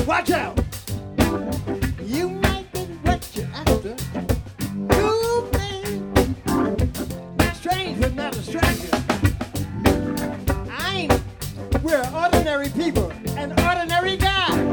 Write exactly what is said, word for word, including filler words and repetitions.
Watch out. You might be what you're after. You think strange but not a stranger. I ain't. We're ordinary people. An ordinary guy.